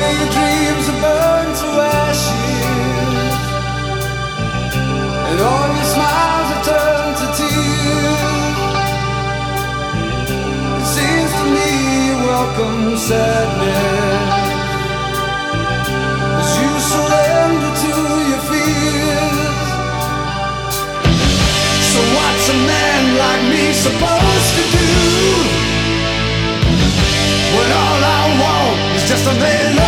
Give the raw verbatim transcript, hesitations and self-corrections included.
your dreams are burned to ashes, and all your smiles are turned to tears. It seems to me you welcome sadness as you surrender to your fears. So what's a man like me supposed to do when all I want is just a man?